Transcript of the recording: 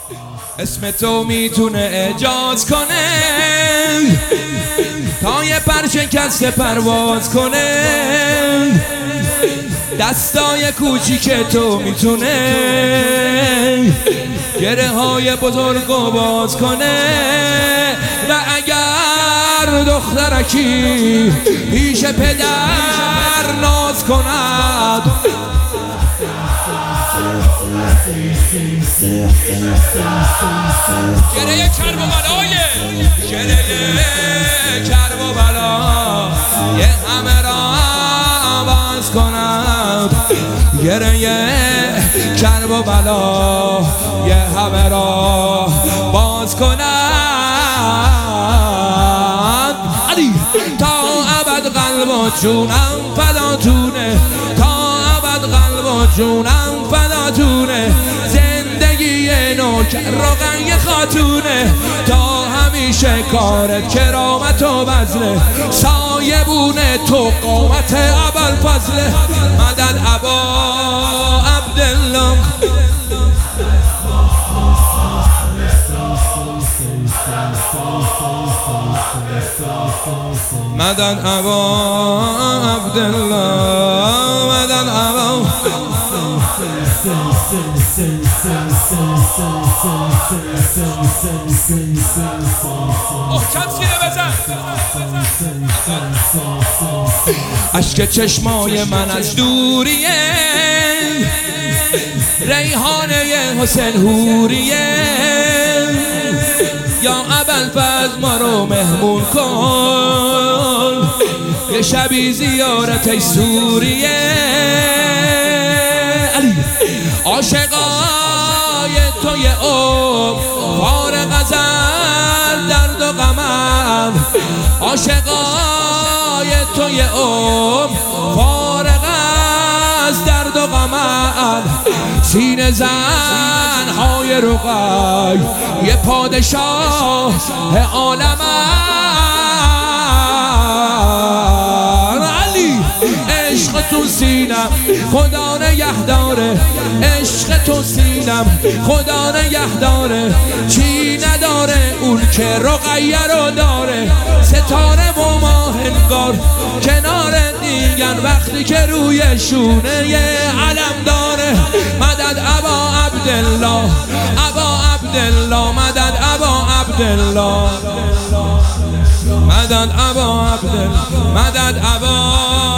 اسم تو میتونه اعجاز کنه، تا یه پر شکسته پرواز کنه. دستای کوچیک تو میتونه گره های بزرگو باز کنه. و اگر دخترکی پیش پدر ناز کند، گره کرب و بلایه، گره کرب و بلا یه همه را باز کند. گره کرب و بلا یه همه را باز کند. علی تا ابد قلب و جونم فداتونه، تا ابد قلب و جونم فداتونه. زندگی نوکر روغن خاتونه، تا همیشه کارت کرامت و بذله. سایبونه تو قوت ابوالفضل. مدد ابا عبدالله، مدد ابا عبدالله، مدد ابا. اشک چشمای من از دوریه، ریحانه حسین حوریه. یا ابوالفضل ما رو مهمون کن، یه شبی زیارت سوریه. علی عاشقای توی فارغ از درد و غمم، عاشقای توی فارغ از درد و غمم. سینه زن های رقی یه پادشاه عالم. علی عشق تو سینم خدا نگهداره، عشق تو سینم خدا نگهداره. چی نداره اون که رقیه رو داره، ستاره و ماه انگار کنار دیگر، وقتی که روی شونه یه علم داره. مدد ابا عبدالله، ابا عبدالله، مدد ابا عبدالله، مدد ابا عبدالله، مدد ابا